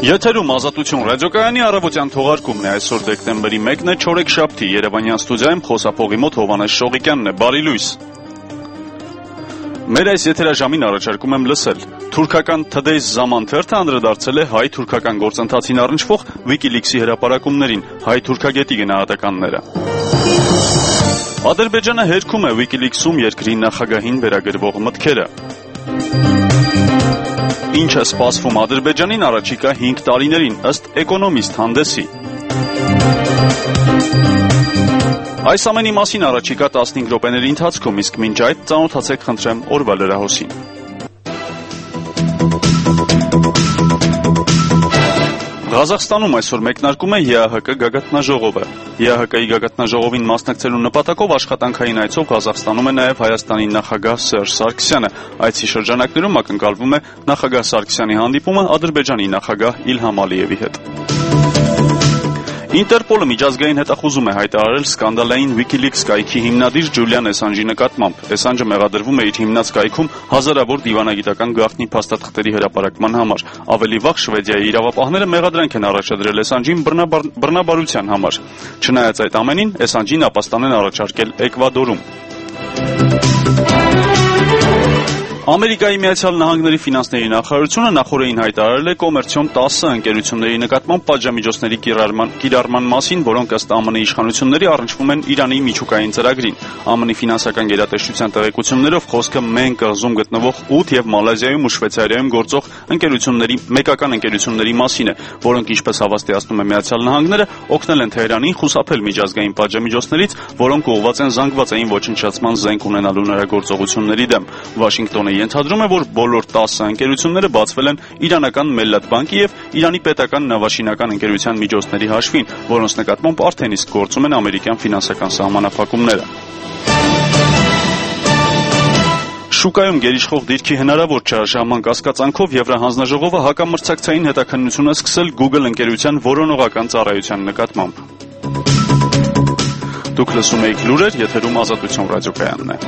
Եթերում Ազատություն ռադիոկայանի առավոտյան թողարկումն է այսօր դեկտեմբերի 1-ն է, չորեքշաբթի, Երևանյան ստուդիայում խոսափողի մոտ Հովհաննես Շողիկյանն է, բարի լույս։ Մեր այս եթերաժամին առաջարկում եմ լսել. թուրքական Today's Zaman թերթը անդրադարձել է հայ-թուրքական գործընթացին առնչվող WikiLeaks-ի հրապարակումներին, հայ-թուրքագետի գնահատականները։ Ադրբեջանը հերքում է WikiLeaks-ում երկրի նախագահին վերագրվող մտքերը։ Ինչ է սպասվում Ադրբեջանին առաջիկա 5 տարիներին, ըստ Էկոնոմիստ հանդեսի։ Այս ամենի մասին առաջիկա 15 րոպեների ընթացքում, իսկ մինչ այդ ծանոթացեք խնդրեմ օրվա լրահոսին։ Ղազախստանում այսօր մեկնարկում է ԵԱՀԿ գագաթնաժողովը։ ԵԱՀԿ-ի գագաթնաժողովին մասնակցելու նպատակով աշխատանքային այցով Ղազախստանում է նաև Հայաստանի նախագահ Սերժ Սարգսյանը։ Այցի շրջանակներում ակնկալվում է նախագահ Սարգսյանի հանդիպումը Ադրբեջանի նախագահ Իլհամ Ալիևի հետ։ Ինտերպոլը միջազգային հետախուզում է հայտարարել սկանդալային WikiLeaks կայքի հիմնադիր Ջուլիան Էսանջի նկատմամբ։ Էսանջը մեղադրվում է իր հիմնած կայքում հազարավոր դիվանագիտական գաղտնի փաստաթղթերի հրապարակման համար։ Ավելի վաղ Շվեդիայի իրավապահները մեղադրանք են առաջադրել Էսանջին բռնաբարության համար։ Չնայած այդ ամենին, Էսանջին ապաստան են առաջարկել Էկվադորում։ Ամերիկայի Միացյալ Նահանգների ֆինանսների նախարարությունը նախորդին հայտարարել է կոմերցիոն 10 ընկերությունների նկատմամբ պատժամիջոցների կիրառման մասին, որոնք ըստ ԱՄՆ իշխանությունների առնչվում են Իրանի միջուկային ծրագրին։ ԱՄՆ ֆինանսական գերատեսչության տեղեկություններով խոսքը Մեն կղզում գտնվող 8 եւ Մալազիայում ու Շվեյցարիայում գործող մեկական ընկերությունների մասին է, որոնք, ինչպես հավաստիացնում է Միացյալ Նահանգները, օգնել են Թեհրանին խուսափել միջազգային պատժամիջոցներից, որոնք ուղղված են զանգվածային ոչնչացման զենք ունենալու նրա գործողությունների դեմ։ Վաշինգտոնը ենթադրում է, որ բոլոր 10 ընկերությունները բացվել են իրանական Մելլաթ բանկի եւ Իրանի պետական նավաշինական ընկերության միջոցների հաշվին, որոնց նկատմամբ արդեն իսկ գործում են ամերիկյան ֆինանսական սահմանափակումները։ Շուկայում գերիշխող դիրքի հնարավոր չարժանման կասկածանքով Եվրահանձնաժողովը հակամրցակցային հետաքննություն է սկսել Google ընկերության որոնողական ծառայության նկատմամբ։ Դուք լսում եք լուրեր, եթերում Ազատություն ռադիոկայանն է։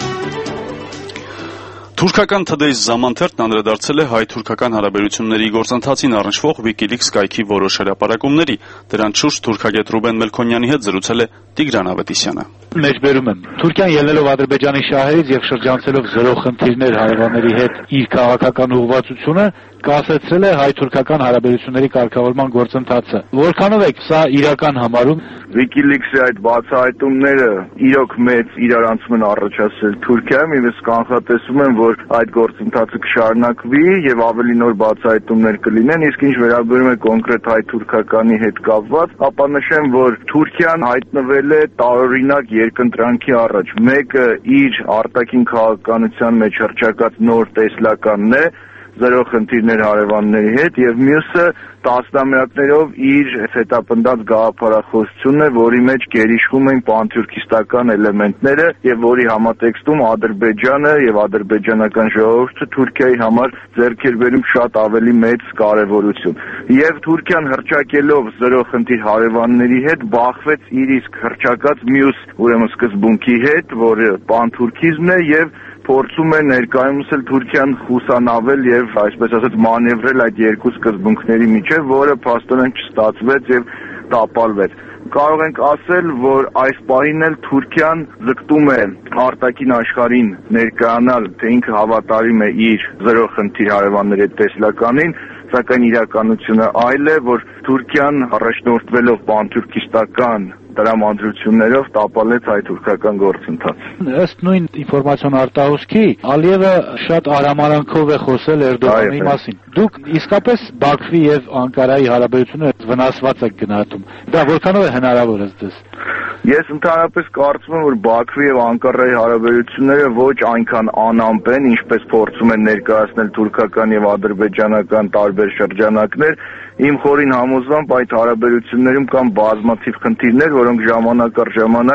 Թուրքական Today's Zaman թերթն անդրադարձել է հայ-թուրքական հարաբերությունների գործընթացին առնչվող WikiLeaks կայքի որոշ հրապարակումների։ Դրանց շուրջ թուրքագետ Ռուբեն Մելքոնյանի հետ զրուցել է Տիգրան Ավետիսյանը։ Մեջբերում եմ։ Թուրքիան ելնելով Ադրբեջանի շահերից եւ շրջանցելով զրո խնդիրներ հարևանների հետ իր քաղաքական ուղղվածությունը կասեցրել է հայ-թուրքական հարաբերությունների կարգավորման գործընթացը։ Որքանով է սա իրական համարում։ WikiLeaks-ի այդ բացահայտումները իրոք մեծ իրարանցում են առաջացրել Թուրքիայում, եւ ես կանխատեսում եմ, որ այդ գործընթացը կշարունակվի եւ ավելի նոր բացահայտումներ կլինեն, իսկ ինչ վերաբերում է կոնկրետ հայ-թուրքականի հետ կապված, ապա նշեմ, որ Թուրքիան հայտնվել է տարօրինակ երկընտրանքի առաջ։ Մեկը իր արտաքին քաղաքականության մեջ հռչակած նոր տեսլականն է, զրո խնդիրներ հարևանների հետ, եւ մյուսը տասնամյակներով իր հետապնդած գաղափարախոսությունն է, որի մեջ գերիշխում են պանթյուրքիստական էլեմենտները եւ որի համատեքստում Ադրբեջանը եւ ադրբեջանական ժողովուրդը Թուրքիայի համար ձեռք էր բերում շատ ավելի մեծ կարեւորություն։ Եվ Թուրքիան հռչակելով զրո խնդիր հարևանների հետ բախվեց իր իսկ հռչակած մյուս ուրեմն սկզբունքի հետ, որը պանթուրքիզմն է, եւ փորձում է ներկայումս էլ Թուրքիան խուսանավել եւ այսպես ասած մանևրել այդ երկու սկզբունքների միջեւ, որը փաստորեն չստացվեց եւ տապալվեց։ Կարող ենք ասել, որ այս պահին էլ Թուրքիան ձգտում է արտաքին աշխարհին ներկայանալ, թե ինքը հավատարիմ է իր զրո խնդիր հարևանների տեսլականին, սակայն իրականությունը այլ է, որ Թուրքիան առաջնորդվելով պանթուրքիստական տրամադրություններով տապալեց հայ-թուրքական գործընթաց։ Ըստ նույն ինֆորմացիոն արտահոսքի, Ալիևը շատ արամարանքով է խոսել Էրդողանի մասին։ Դուք իսկապես Բաքվի եւ Անկարայի հարաբերությունները վնասված եք գնահատում։ Դա որքանով է հնարավոր ըստ։ Ես ընդհանրապես կարծում եմ, որ Բաքվի եւ Անկարայի հարաբերությունները ոչ այնքան անամպ են, ինչպես փորձում են ներկայացնել թուրքական եւ ադրբեջանական տարբեր շրջանակներ։ Իմ խորին համոզմամբ այդ հարաբերություններում կան բազմաթիվ խնդիրներ, որոնք ժամանակ առ ժամանակ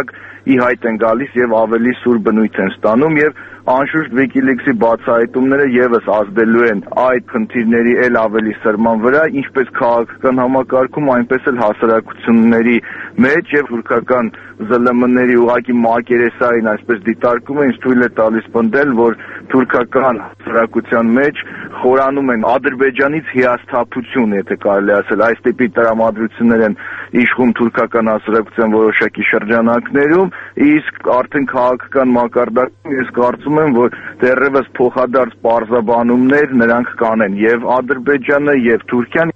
ի հայտ են գալիս եւ ավելի սուր բնույթ են ստանում եւ անշուշտ WikiLeaks-ի բացահայտումները եւս ազդելու են այդ խնդիրների ել ավելի սրման վրա, ինչպես քաղաքական համակարգում, այնպես էլ հասարակությունների մեջ եւ թուրքական ԶԼՄ-ների ուղղակի մակերեսային այսպես դիտարկումը ինձ թույլ է տալիս պնդել, որ թուրքական հասարակության մեջ խորանում են Ադրբեջանից հիասթափություն, եթե կարելի ասել, այս տիպի տրամադրություններ են իշխում թուրքական հասարակության որոշակի շրջանակներում, իսկ արդեն քաղաքական մակարդակում ես կարծում եմ, որ դեռևս փոխադարձ պարզաբանումներ նրանք կանեն եւ Ադրբեջանը եւ Թուրքիան։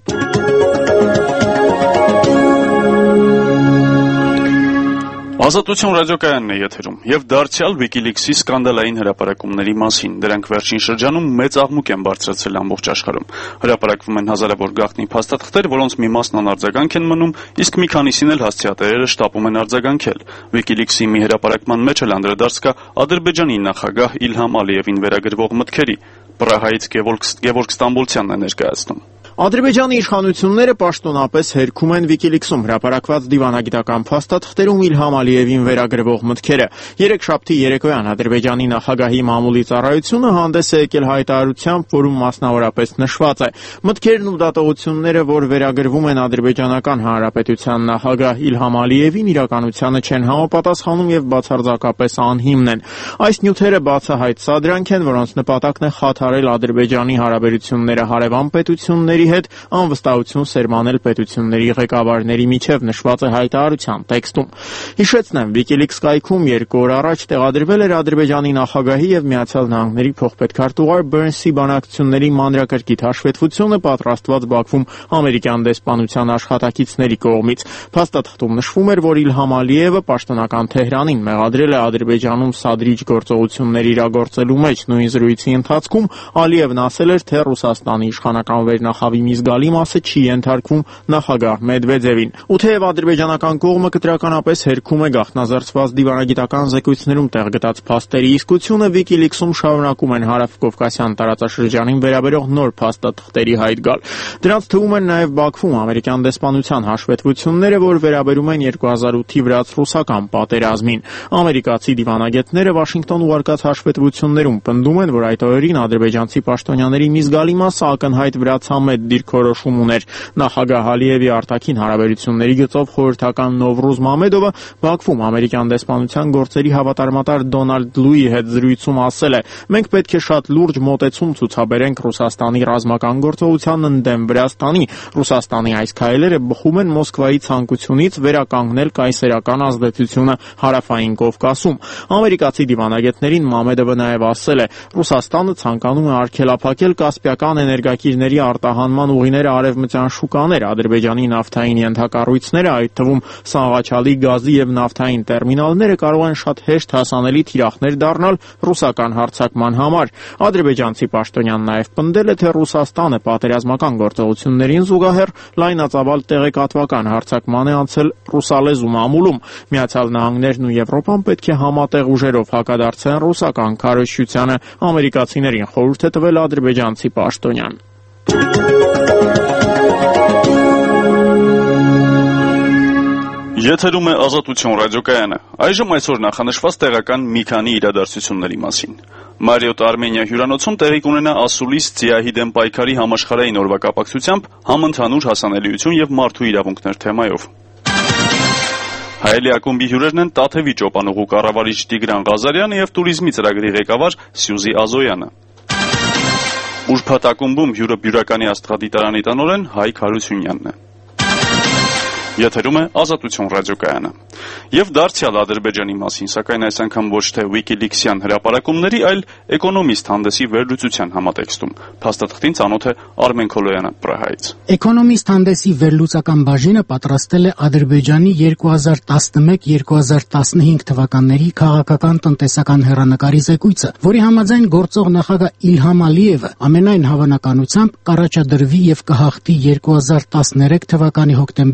Ազատություն ռադիոկայանն է եթերում եւ դարձյալ WikiLeaks-ի սկանդալային հրապարակումների մասին։ Դրանք վերջին շրջանում մեծ աղմուկ են բարձրացրել ամբողջ աշխարհում։ Հրապարակվում են հազարավոր գաղտնի փաստաթղթեր, որոնց մի մասն անարձագանք են մնում, իսկ մի քանիսին էլ հասցեատերերը շտապում են արձագանքել։ WikiLeaks-ի մի հրապարակման մեջ էլ անդրադարձ կա Ադրբեջանի նախագահ Իլհամ Ալիևին վերագրվող մտքերի։ Պրահայից Գևորգ Ստամբոլցյանն է ներկայացնում։ Ադրբեջանի իշխանությունները պաշտոնապես հերքում են WikiLeaks-ում հրապարակված դիվանագիտական փաստաթղթերում Իլհամ Ալիևին վերագրվող մտքերը։ Երեքշաբթի երեկոյան Ադրբեջանի նախագահի մամուլի ծառայությունը հանդես է եկել հայտարարությամբ, որում մասնավորապես նշված է. մտքերն ու դատողությունները, որ վերագրվում են Ադրբեջանական Հանրապետության նախագահ Իլհամ Ալիևին, իրականությանը չեն համապատասխանում եւ բացարձակապես անհիմն են։ Այս նյութերը բացահայտ սադրանք են, որոնց նպատակն է խաթարել Ադրբեջանի հարաբերությունները հարևան պետությունների հետ, անվստահություն սերմանել պետությունների ղեկավարների միջև, նշված է հայտարարության տեքստում։ Հիշեցնեմ, WikiLeaks կայքում 2 օր առաջ տեղադրվել էր Ադրբեջանի նախագահի եւ Միացյալ Նահանգների փոխպետքարտուղար Բերնսի բանակցությունների մանրակրկիտ հաշվետվությունը, պատրաստված Բաքվում ամերիկյան դեսպանության աշխատակիցների կողմից։ Փաստաթղթում նշվում էր, որ Իլհամ Ալիևը պաշտոնական Թեհրանին մեղադրել է Ադրբեջանում սադրիչ գործողություններ իրագործելու մեջ։ Նույն զրույցի ընթացքում Ալիևն ասել էր, թե Ռուսաստանի իշխանական վերնախավի մի զգալի մասը չի ենթարկվում նախագահ Մեդվեդևին։ Ու թեև ադրբեջանական կողմը կտրականապես հերքում է գաղտնազարդված դիվանագիտական զեկույցներում տեղ գտած փաստերի իսկությունը, WikiLeaks-ում շարունակում են հարավկովկասյան տարածաշրջանին վերաբերող նոր փաստաթղթերի հայտ գալ։ Դրանց թվում են նաև Բաքվում ամերիկյան դեսպանության հաշվետվությունները, որ վերաբերում են 2008-ի վրաց-ռուսական պատերազմին։ Ամերիկացի դիվանագետները Վաշինգտոն ուղարկած հաշվետվություններում պնդում են, որ այդ օրերին ադրբեջանցի պաշտոնյաների մի զգալի մասը ակնհայտ վրացամետ դիրքորոշում ուներ։ Նախագահ Ալիևի արտաքին հարաբերությունների գծով խորհրդական Նովրուզ Մամեդովը Բաքվում ամերիկյան դեսպանության գործերի հավատարմատար Դոնալդ Լուի հետ զրույցում ասել է. «Մենք պետք է շատ լուրջ մոտեցում ցուցաբերենք Ռուսաստանի ռազմական գործողությանն ընդդեմ Վրաստանի։ Ռուսաստանի այս քայլերը բխում են Մոսկվայի ցանկությունից վերականգնել կայսերական ազդեցությունը հարավային Կովկասում»։ Ամերիկացի դիվանագետներին Մամեդովը նաև ասել է. «Ռուսաստանը ցանկանում է արգելափակել կասպիական էներգակիրների արտահանման ուղիները արևմտյան շուկաներ, Ադրբեջանի նավթային ենթակառույցները, այդ թվում Սաղաչալի գազի եւ նավթային տերմինալները կարող են շատ հեշտ հասանելի թիրախներ դառնալ ռուսական հարձակման համար»։ Ադրբեջանցի պաշտոնյան նաև պնդել է, թե Ռուսաստանը պատերազմական գործողություններին զուգահեռ լայնածավալ տեղեկատվական հարձակման է անցել ռուսալեզու մամուլում։ Միացյալ Նահանգներն ու Եվրոպան պետք է համատեղ ուժերով հակադարձեն ռուսական քարոզչությանը, ամերիկացիներին խորհուրդ է տվել ադրբեջանցի պաշտոնյան։ Եթերում է Ազատություն ռադիոկայանը։ Այժմ այսօր նախանշված տեղական մի քանի իրադարձությունների մասին։ Մարիոտ Արմենիա հյուրանոցում տեղի կունենա Ասուլիս Ձիահիդեն պայքարի համաշխարհային օրվա կապակցությամբ համընդհանուր հասանելիություն եւ մարդու իրավունքներ թեմայով։ Հայելի ակումբի հյուրերն են Տաթևի ճոպանուղու կառավարիչ Տիգրան Ղազարյանը եւ туриզմի ծրագրի ղեկավար Սյուզի Ազոյանը։ Ուրբաթ ակումբում հյուրը Բյուրականի աստղադիտարանի տնօրեն Հայկ Հարությունյանն է։ Եթերում է Ազատություն ռադիոկայանը։ Եվ դարձյալ Ադրբեջանի մասին, սակայն այս անգամ ոչ թե WikiLeaks-յան հրապարակումների, այլ Էկոնոմիստ հանդեսի վերլուծության համատեքստում։ Փաստաթղթին ծանոթ է Արմեն Քոլոյանը Պրահայից։ Էկոնոմիստ հանդեսի վերլուծական բաժինը պատրաստել է Ադրբեջանի 2011-2015 թվականների քաղաքական տնտեսական հեռանկարի զեկույցը, որի համաձայն գործող նախագահ Իլհամ Ալիևը ամենայն հավանականությամբ կառաջադրվի եւ կհաղթի 2013 թվականի հոկտեմբերին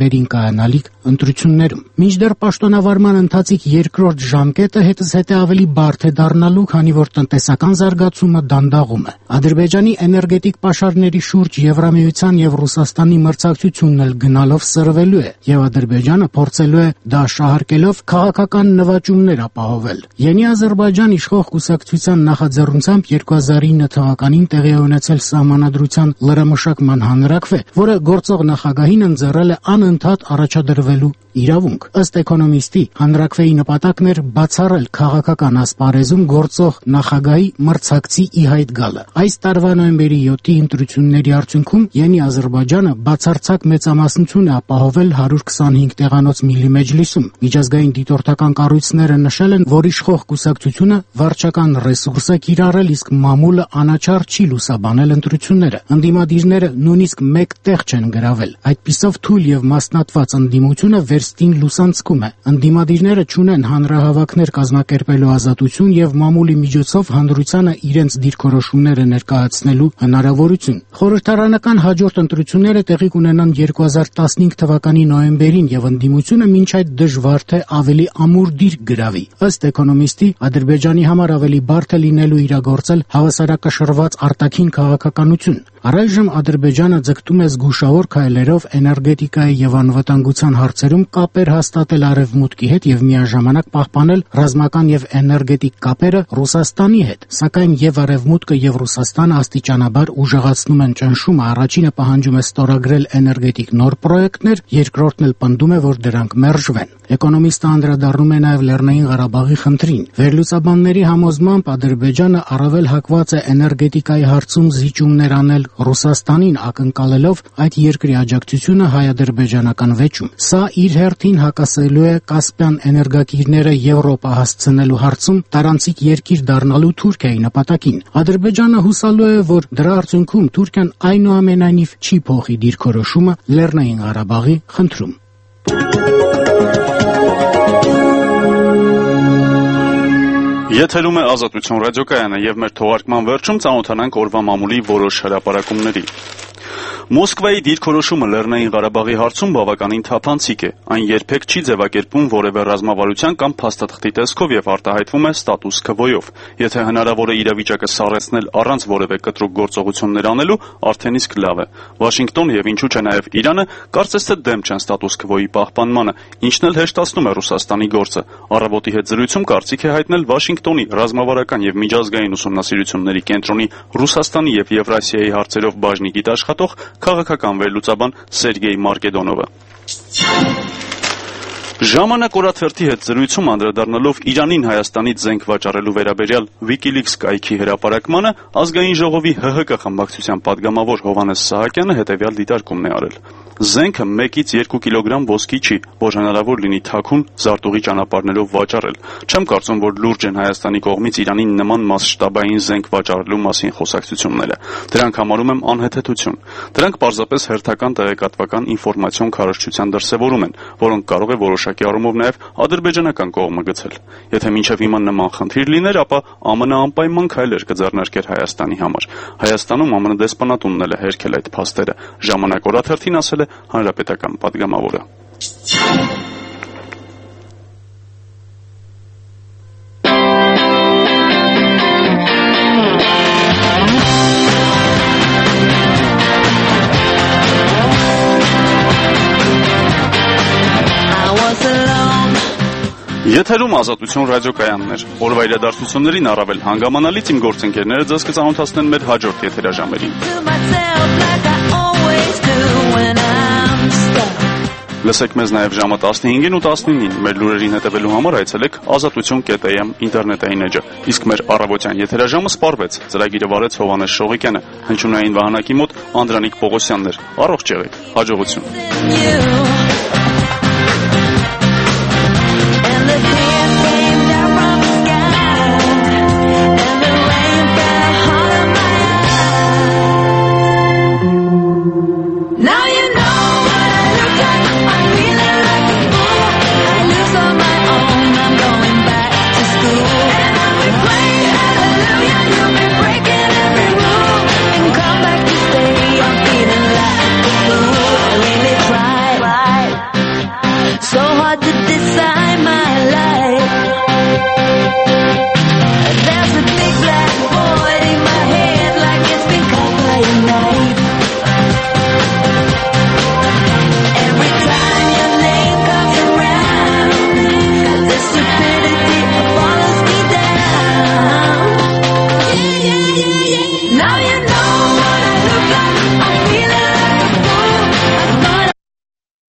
կայանալիք ընտրություններում։ Մինչդեռ պաշտոնավարման ընթացիկ երկրորդ ժամկետը հետզհետե ավելի բարդ է դառնալու, քանի որ տնտեսական զարգացումը դանդաղում է։ Ադրբեջանի էներգետիկ պաշարների շուրջ Եվրամիության եւ Ռուսաստանի մրցակցությունն էլ գնալով սրվելու է, եւ Ադրբեջանը փորձելու է դա շահարկելով քաղաքական նվաճումներ ապահովել։ Յենի Ադրբեջան իշխող կուսակցության նախաձեռնությամբ 2009 թվականին տեղի ունեցել սահմանադրության լրամշակման հանրաքվե, որը գործող նախագահին ընձեռել է անընդհատ առաջադրվելու իրավունք։ Ըստ էկոնոմիստի, հանրաքվեի նպատակն էր բացառել քաղաքական ասպարեզում գործող նախագահի մրցակցի ի հայտ գալը։ Այս տարվա նոյեմբերի 7-ի ընտրությունների արդյունքում Յենի Ադրբեջանը բացարձակ մեծամասնություն է ապահովել 125 տեղանոց Միլլի մեջլիսում։ Միջազգային դիտորդական կառույցները նշել են, որ իշխող կուսակցությունը վարչական ռեսուրս է կիրառել, իսկ մամուլը անաչառ չի լուսաբանել ընտրությունները։ Ընդդիմադիրները նույնիսկ մեկ տեղ չեն գրավել։ Այդպիսով թույլ եւ մասնատված ընդդիմությունը վերստին լուսանցքում է։ Ընդդիմադիրները չունեն հանրահավաքներ կազմակերպելու ազատություն եւ մամուլի միջոցով հանրությանը իրենց դիրքորոշումները ներկայացնելու հնարավորություն։ Խորհրդարանական հաջորդ ընտրությունները տեղի կունենան 2015 թվականի նոյեմբերին եւ ընդդիմությունը մինչ այդ դժվար թե ավելի ամուր դիրք գրավի։ Ըստ էկոնոմիստի, Ադրբեջանի համար ավելի բարդ է լինելու իրագործել հավասարակշռված արտաքին քաղաքականություն։ Առայժմ Ադրբեջանը ձգտում է զգուշավոր քայլերով էներգետիկայի եւ անվտանգության հարցերում կապեր հաստատել Արևմուտքի հետ եւ միաժամանակ պահպանել ռազմական եւ էներգետիկ կապերը Ռուսաստանի հետ, սակայն եւ Արևմուտքը եւ Ռուսաստանը աստիճանաբար ուժեղացնում են ճնշումը, առաջինը պահանջում է ստորագրել էներգետիկ նոր պրոյեկտներ, երկրորդն էլ պնդում է, որ դրանք մերժվեն։ Էկոնոմիստը անդրադառնում է նաեւ Լեռնային Ղարաբաղի խնդրին։ Վերլուծաբանների համոզմամբ Ադրբեջանը առավել հակված է էներգետիկայի հարցում զիջումներ անել Ռուսաստանին, ակնկալելով այդ երկրի աջակցությունը հայ-ադրբեջանական վեճում։ Սա իր հերթին հակասելու է Կասպյան էներգակիրները Եվրոպա հասցնելու հարցում տարանցիկ երկիր դառնալու Թուրքիայի նպատակին։ Ադրբեջանը հուսալու է, որ դրա արդյունքում Թուրքիան այնուամենայնիվ չի փոխի դիրքորոշումը Լեռնային Ղարաբաղի խնդրում։ Եթերում է Ազատություն ռադիոկայանը եւ մեր թողարկման վերջում ծանոթանանք օրվա մամուլի որոշ հրապարակումների։ Մոսկվայի դիրքորոշումը Լեռնային Ղարաբաղի հարցում բավականին թափանցիկ է։ Այն երբեք չի ձևակերպում որևէ ռազմավարության կամ փաստաթղթի տեսքով եւ արտահայտվում է ստատուս քվոյով։ Եթե հնարավոր է իրավիճակը սառեցնել առանց որևէ կտրուկ գործողություններ անելու, արդեն իսկ լավ է։ Վաշինգտոնը եւ ինչու՞ չէ նաեւ Իրանը կարծես թե դեմ չեն ստատուս քվոյի պահպանմանը, ինչն էլ հեշտացնում է Ռուսաստանի գործը։ Առավոտի հետ զրույցում կարծիք է հայտնել Վաշինգտոնի ռազմավարական եւ միջազգային ուսումնասիրությունների կենտրոնի Ռուսաստանի եւ Եվրասիայի հարցերով բաժնի գիտաշխատող քաղաքական վերլուծաբան Սերգեյ Մարկեդոնովը։ Ժամանակ օրաթերթի հետ զրույցում անդրադառնալով Իրանին Հայաստանից զենք վաճառելու վերաբերյալ WikiLeaks կայքի հրապարակմանը, Ազգային ժողովի ՀՀԿ խմբակցության падգամավոր Հովհաննես Սահակյանը հետևյալ դիտարկումն է արել. Զենքը 1-ից 2 կիլոգրամ ոսկի չի, որ հնարավոր լինի թաքուն զարտուղի ճանապարհներով վաճառել։ Չեմ կարծում, որ լուրջ են Հայաստանի կողմից Իրանին նման մասշտաբային զենք վաճառելու մասին խոսակցությունները։ Դրանք համարում եմ անհեթեթություն։ Դրանք պարզապես հերթական տեղեկատվական ինֆորմացիոն քարոզչության դրսևորում են, որոնք կարող է որոշակի առումով նաև ադրբեջանական կողմը գցել։ Եթե մինչև հիմա նման խնդիր լիներ, ապա ԱՄՆ անպայման քայլեր կձեռնարկեր Հայաստանի համար։ Հայաստանում ԱՄՆ դեսպանատունն էլ է հերքել այդ փաստերը։ Ժամանակ օրաթերթին ասել է հանրապետական падգամավորը։ Եթերում Ազատություն ռադիոկայանն էր։ Օրվա իրադարձություններին առավել հանգամանալից իմ գործընկերները ձեզ կծանոթացնեն մեր հաջորդ եթերաժամերին։ Լսեք մեզ նաև ժամը 15-ին ու 19-ին։ Մեր լուրերին հետևելու համար այցելեք azatutyon.am ինտերնետային էջը։ Իսկ մեր առավոտյան եթերաժամը սպառվեց։ Ծրագիրը վարեց Հովհաննես Շողիկյանը, հնչյունային վահանակի մոտ Անդրանիկ Պողոսյանն էր։ Առողջ եղեք։ Հաջողություն։ so hard to